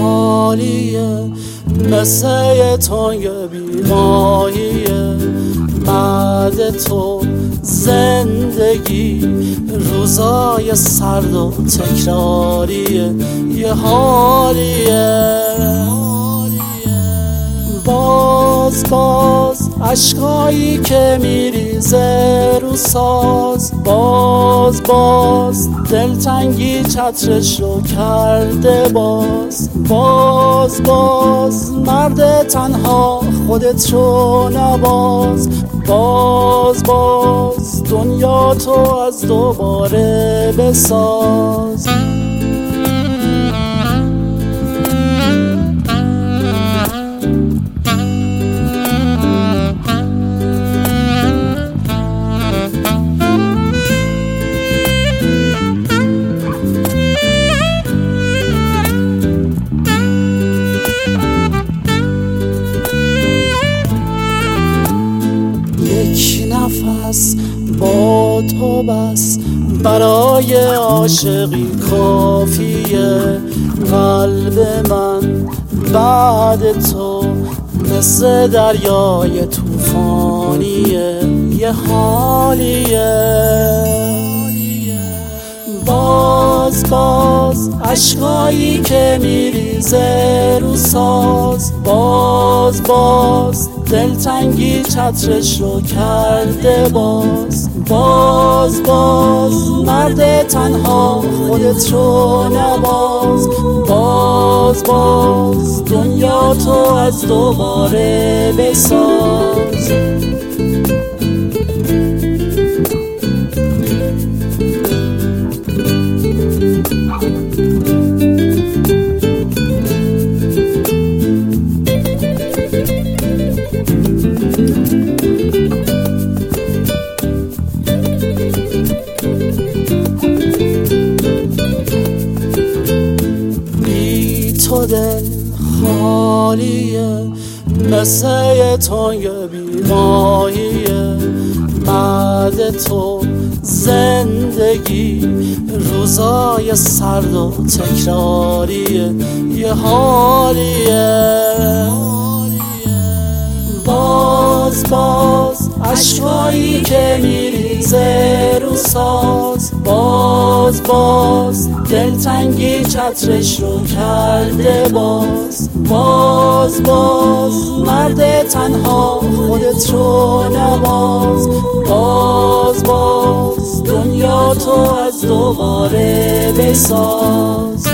حالیه، مثل یه تنگ بیماهیه. بعد تو زندگی روزای سرد و تکراریه، یه حالیه. باز عشقایی که میریزه رو ساز، باز دلتنگی چترش رو کرده. باز مرد تنها خودت رو نباز. باز دنیا تو از دوباره بساز. نفس با تو بس برای عاشقی کافیه. قلب من بعد تو مثل دریای طوفانیه، یه حالیه. باز عشقایی که میریزه رو ساز، باز دلتنگی چترش رو کرده. باز مرد تنها خودت رو نباز. باز دنیا تو از دوباره بساز. تو دل خالیه، مثل یه تنگ بیماهیه. بعد تو زندگی روزای سرد و تکراریه، یه حالیه. باز عشقایی که میریزه رو ساز، باز دلتنگی چترش رو کرده. باز مرد تنها خودت رو نباز. باز دنیا تو از دوباره بساز.